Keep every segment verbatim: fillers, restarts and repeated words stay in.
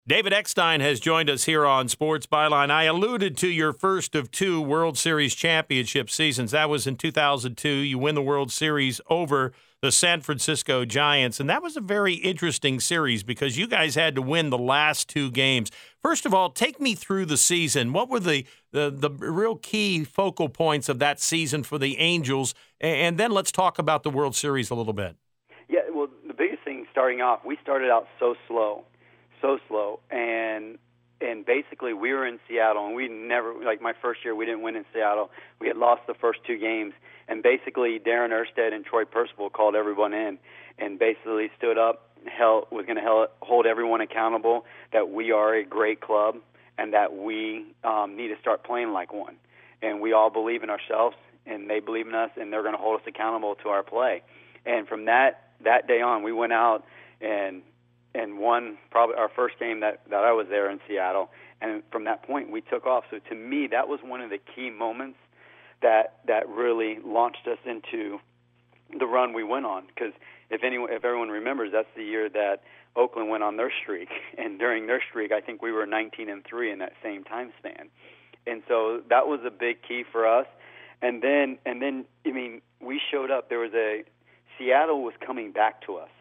David Eckstein has joined us here on Sports Byline. I alluded to your first of two World Series championship seasons. That was in two thousand two. You win the World Series over the San Francisco Giants, and that was a very interesting series because you guys had to win the last two games. First of all, take me through the season. What were the the, the real key focal points of that season for the Angels? And then let's talk about the World Series a little bit. Yeah, well, the biggest thing starting off, we started out so slow. so slow, and and basically we were in Seattle, and we never, like my first year, we didn't win in Seattle. We had lost the first two games, and basically Darren Erstad and Troy Percival called everyone in and basically stood up, held, was going to hold everyone accountable that we are a great club and that we um, need to start playing like one. And we all believe in ourselves, and they believe in us, and they're going to hold us accountable to our play. And from that, that day on, we went out and and won probably our first game that, that I was there in Seattle. And from that point, we took off. So to me, that was one of the key moments that that really launched us into the run we went on. Because if anyone, if everyone remembers, that's the year that Oakland went on their streak. And during their streak, I think we were nineteen and three in that same time span. And so that was a big key for us. And then, and then, I mean, we showed up. There was a Seattle was coming back to us.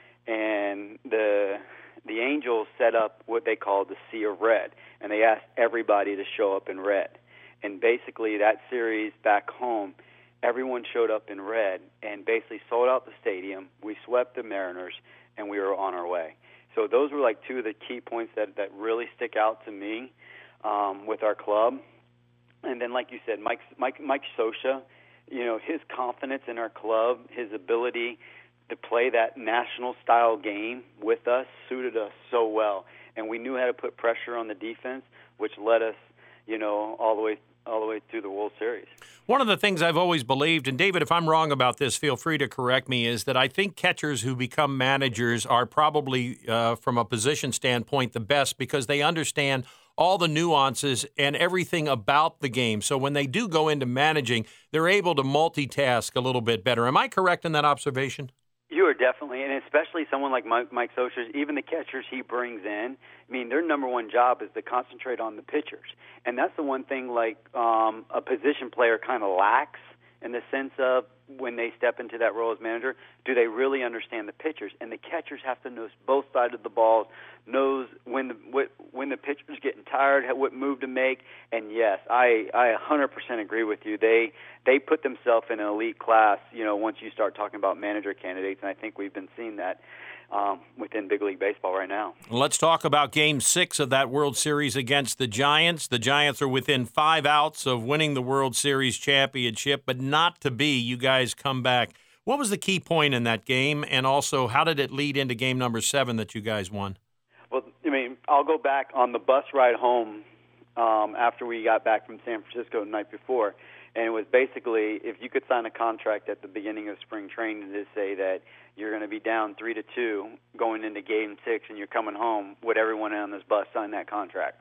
And the the Angels set up what they called the Sea of Red, and they asked everybody to show up in red. And basically that series back home, everyone showed up in red and basically sold out the stadium. We swept the Mariners, and we were on our way. So those were like two of the key points that, that really stick out to me um, with our club. And then, like you said, Mike, Mike, Mike Scioscia, you know, his confidence in our club, his ability to play that national-style game with us suited us so well. And we knew how to put pressure on the defense, which led us, you know, all the way all the way through the World Series. One of the things I've always believed, and David, if I'm wrong about this, feel free to correct me, is that I think catchers who become managers are probably, uh, from a position standpoint, the best because they understand all the nuances and everything about the game. So when they do go into managing, they're able to multitask a little bit better. Am I correct in that observation? You are definitely, and especially someone like Mike, Mike Scioscia, even the catchers he brings in, I mean, their number one job is to concentrate on the pitchers. And that's the one thing, like, um, a position player kind of lacks in the sense of when they step into that role as manager, do they really understand the pitchers? And the catchers have to know both sides of the ball, knows when the what, when the pitcher's getting tired, what move to make. And yes, I I one hundred percent agree with you. They they put themselves in an elite class, you know, once you start talking about manager candidates, and I think we've been seeing that um, within Big League Baseball right now. Let's talk about Game Six of that World Series against the Giants. The Giants are within five outs of winning the World Series championship, but not to be. You guys come back. What was the key point in that game, and also how did it lead into game number seven that you guys won? Well, I mean, I'll go back on the bus ride home um, after we got back from San Francisco the night before, and it was basically if you could sign a contract at the beginning of spring training to say that you're going to be down three to two going into game six and you're coming home, would everyone on this bus sign that contract?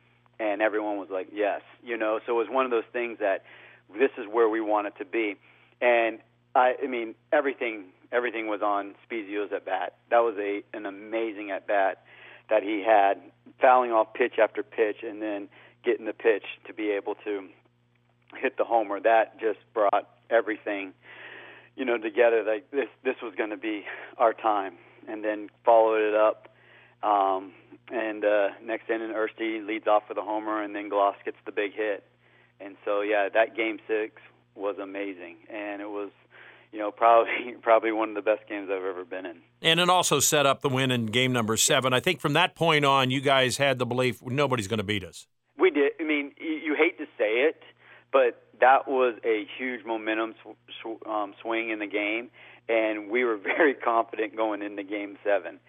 And everyone was like, yes. You know, so it was one of those things that this is where we want it to be. And, I, I mean, everything everything was on Spezio's at-bat. That was a an amazing at-bat that he had, fouling off pitch after pitch and then getting the pitch to be able to hit the homer. That just brought everything, you know, together. Like this, this was going to be our time. And then followed it up. Um, and uh, next inning, Erstad leads off for the homer, and then Gloss gets the big hit. And so, yeah, that game six was amazing, and it was, you know, probably probably one of the best games I've ever been in. And it also set up the win in game number seven. I think from that point on, you guys had the belief nobody's going to beat us. We did. I mean, you, you hate to say it, but that was a huge momentum sw- sw- um, swing in the game, and we were very confident going into game seven.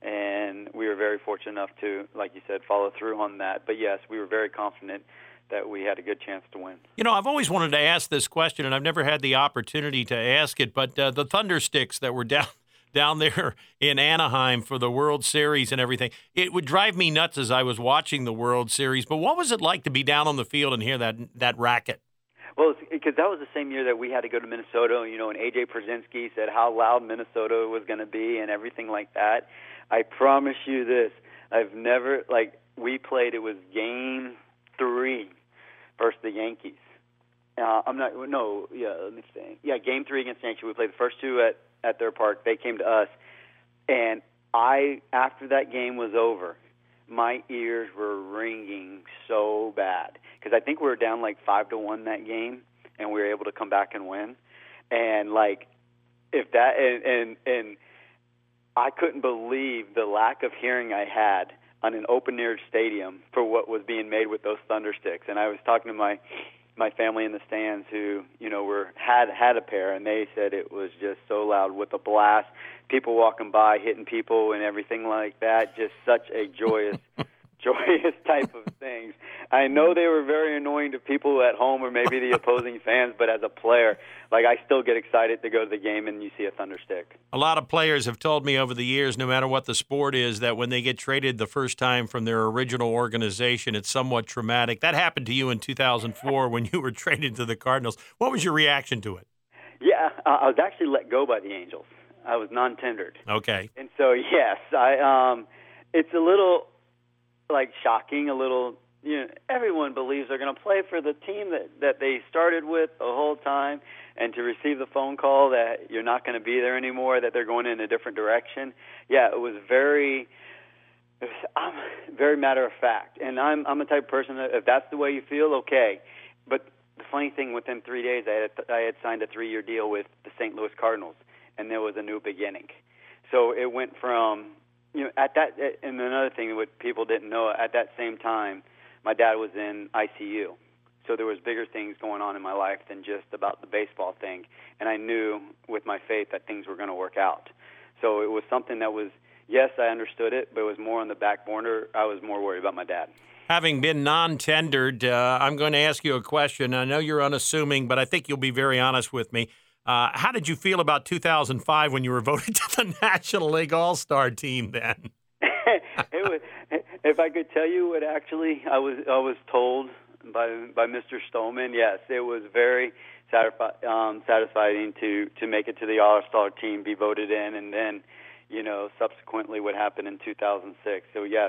And we were very fortunate enough to, like you said, follow through on that. But, yes, we were very confident that we had a good chance to win. You know, I've always wanted to ask this question, and I've never had the opportunity to ask it, but uh, the Thundersticks that were down down there in Anaheim for the World Series and everything, it would drive me nuts as I was watching the World Series. But what was it like to be down on the field and hear that that racket? Well, because that was the same year that we had to go to Minnesota, you know, and A J Pierzynski said how loud Minnesota was going to be and everything like that. I promise you this, I've never, like, we played, it was game three versus the Yankees. Uh, I'm not, no, yeah, let me think. Yeah, game three against the Yankees. We played the first two at, at their park. They came to us. And I, after that game was over, my ears were ringing so bad. Because I think we were down like five to one that game, and we were able to come back and win. And, like, if that, and, and, and I couldn't believe the lack of hearing I had on an open-air stadium for what was being made with those thunder sticks. And I was talking to my my family in the stands who, you know, were had had a pair, and they said it was just so loud with a blast, people walking by, hitting people and everything like that, just such a joyous, joyous type of things. I know they were very annoying to people at home or maybe the opposing fans, but as a player, like, I still get excited to go to the game and you see a thunder stick. A lot of players have told me over the years, no matter what the sport is, that when they get traded the first time from their original organization, it's somewhat traumatic. That happened to you in two thousand four when you were traded to the Cardinals. What was your reaction to it? Yeah, uh, I was actually let go by the Angels. I was non-tendered. Okay. And so, yes, I. Um, it's a little, like, shocking, a little, you know, everyone believes they're going to play for the team that, that they started with the whole time, and to receive the phone call that you're not going to be there anymore, that they're going in a different direction. Yeah, it was very, it was, um, very matter of fact. And I'm I'm the type of person that if that's the way you feel, okay. But the funny thing, within three days, I had I had signed a three-year deal with the Saint Louis Cardinals, and there was a new beginning. So it went from, you know, at that, and another thing what people didn't know, at that same time, my dad was in I C U. So there was bigger things going on in my life than just about the baseball thing. And I knew with my faith that things were going to work out. So it was something that was, yes, I understood it, but it was more on the back burner. I was more worried about my dad. Having been non-tendered, uh, I'm going to ask you a question. I know you're unassuming, but I think you'll be very honest with me. Uh, how did you feel about two thousand five when you were voted to the National League All-Star team then? It was, if I could tell you what actually I was I was told by by Mister Stolman, yes, it was very satisfi- um, satisfying to, to make it to the All-Star team, be voted in, and then, you know, subsequently what happened in two thousand six. So, yes,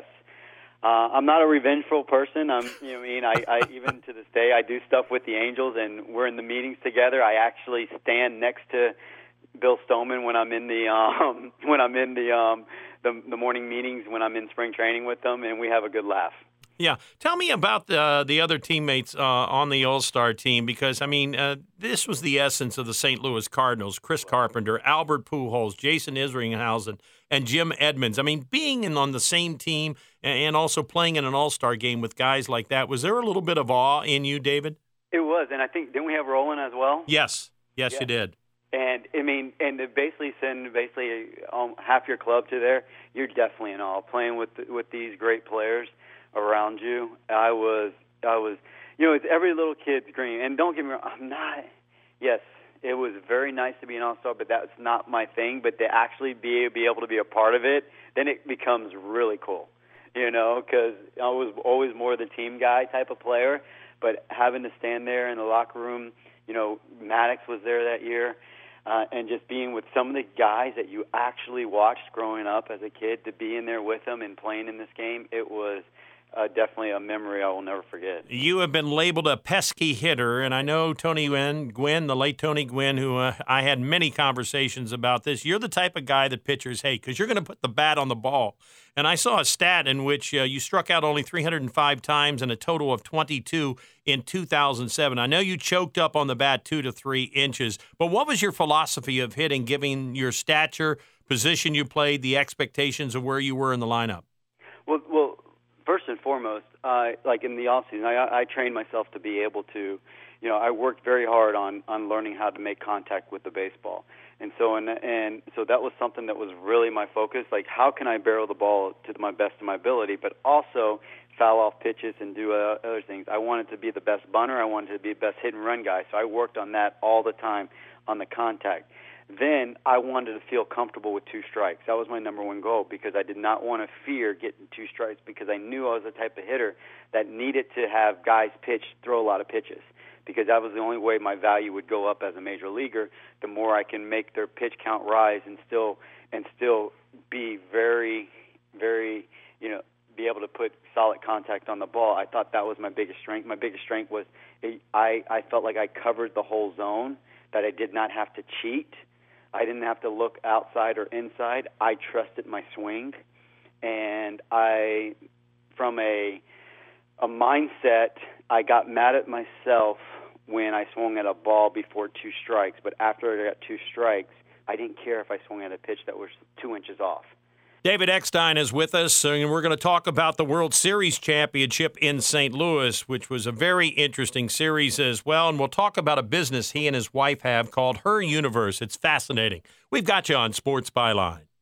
uh, I'm not a revengeful person. I'm, you know what I mean? I, I even to this day, I do stuff with the Angels, and we're in the meetings together. I actually stand next to Bill Stolman when I'm in the um, when I'm in the, um, the the morning meetings, when I'm in spring training with them, and we have a good laugh. Yeah. Tell me about the the other teammates uh, on the All-Star team, because, I mean, uh, this was the essence of the Saint Louis Cardinals. Chris Carpenter, Albert Pujols, Jason Isringhausen, and Jim Edmonds. I mean, being in on the same team and also playing in an All-Star game with guys like that, was there a little bit of awe in you, David? It was, and I think, didn't we have Roland as well? Yes. Yes, yeah. you did. And, I mean, and to basically send basically um, half your club to there, you're definitely in awe. Playing with with these great players around you, I was, I was, you know, it's every little kid's dream. And don't get me wrong, I'm not, yes, it was very nice to be an All-Star, but that's not my thing. But to actually be, be able to be a part of it, then it becomes really cool, you know, because I was always more the team guy type of player. But having to stand there in the locker room, you know, Maddox was there that year, uh, and just being with some of the guys that you actually watched growing up as a kid, to be in there with them and playing in this game, it was Uh, definitely a memory I will never forget. You have been labeled a pesky hitter, and I know Tony Gwynn, Gwynn the late Tony Gwynn, who uh, I had many conversations about this. You're the type of guy that pitchers hate because you're going to put the bat on the ball. And I saw a stat in which uh, you struck out only three hundred five times and a total of twenty-two in two thousand seven. I know you choked up on the bat two to three inches, but what was your philosophy of hitting, given your stature, position you played, the expectations of where you were in the lineup? Well, well. First and foremost, uh, like in the off season, I, I trained myself to be able to, you know, I worked very hard on, on learning how to make contact with the baseball, and so and and so that was something that was really my focus. Like, how can I barrel the ball to my best of my ability, but also foul off pitches and do uh, other things. I wanted to be the best bunter. I wanted to be the best hit and run guy. So I worked on that all the time on the contact. Then I wanted to feel comfortable with two strikes. That was my number one goal, because I did not want to fear getting two strikes, because I knew I was the type of hitter that needed to have guys pitch, throw a lot of pitches, because that was the only way my value would go up as a major leaguer. The more I can make their pitch count rise and still and still be very, very, you know, be able to put solid contact on the ball. I thought that was my biggest strength. My biggest strength was I, I felt like I covered the whole zone, that I did not have to cheat. I didn't have to look outside or inside. I trusted my swing. And I, from a, a mindset, I got mad at myself when I swung at a ball before two strikes. But after I got two strikes, I didn't care if I swung at a pitch that was two inches off. David Eckstein is with us, and we're going to talk about the World Series championship in Saint Louis, which was a very interesting series as well. And we'll talk about a business he and his wife have called Her Universe. It's fascinating. We've got you on Sports Byline.